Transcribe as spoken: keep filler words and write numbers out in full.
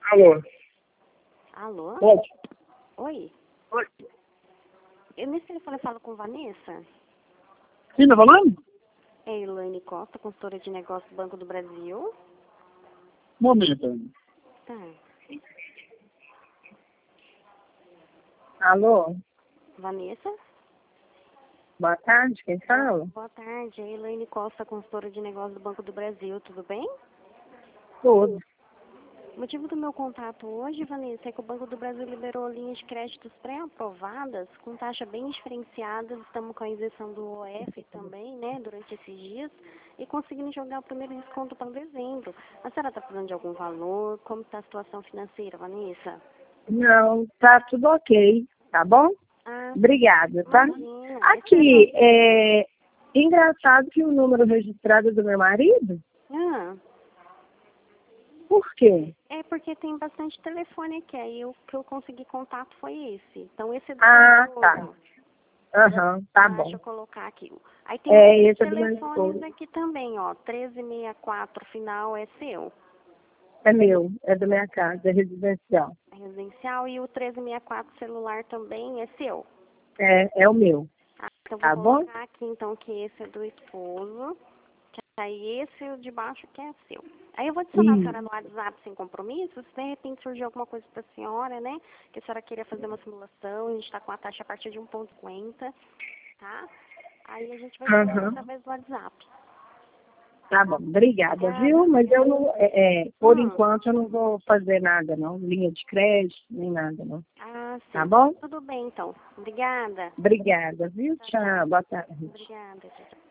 Alô? Alô? Oi. Oi. Oi. Eu, nesse telefone eu falo com Vanessa. Quem tá falando? É Elaine Costa, consultora de negócios do Banco do Brasil. Um momento. Tá. Alô? Vanessa? Boa tarde, quem fala? Boa tarde, é Elaine Costa, consultora de negócios do Banco do Brasil, tudo bem? Tudo. O motivo do meu contato hoje, Vanessa, é que o Banco do Brasil liberou linhas de créditos pré-aprovadas com taxa bem diferenciada. Estamos com a isenção do O F também, né, durante esses dias, e conseguindo jogar o primeiro desconto para dezembro. A senhora está precisando de algum valor? Como está a situação financeira, Vanessa? Não, tá tudo ok, tá bom? Ah, Obrigada, tá? imagina. Aqui, é engraçado que o número registrado é do meu marido. Ah, Por quê? é porque tem bastante telefone aqui, aí o que eu consegui contato foi esse. Então esse é do Ah, seu tá. esposo. Aham, tá Ah, bom. deixa eu colocar aqui. Aí tem É, outros esse é do meu telefones esposo. aqui também, ó. treze sessenta e quatro, final é seu. É meu, é da minha casa, é residencial. É residencial. E o treze sessenta e quatro celular também é seu. É, é o meu, Ah, então vou tá bom? colocar aqui então que esse é do esposo. Que aí esse o de baixo que é seu. Aí eu vou adicionar a Isso. senhora no WhatsApp sem compromisso. Se de repente surgir alguma coisa para a senhora, né? Que a senhora queria fazer uma simulação, a gente está com a taxa a partir de um ponto cinquenta, tá? Aí a gente vai fazer Aham. através do WhatsApp. Tá bom, obrigada, viu? Mas eu não, é, é, por Hum. enquanto eu não vou fazer nada, não. Linha de crédito, nem nada, não. Ah, sim. Tá bom? Tudo bem, então. Obrigada. Obrigada, viu? Tchau, tchau. Tchau, boa tarde. Obrigada. Tchau, tchau.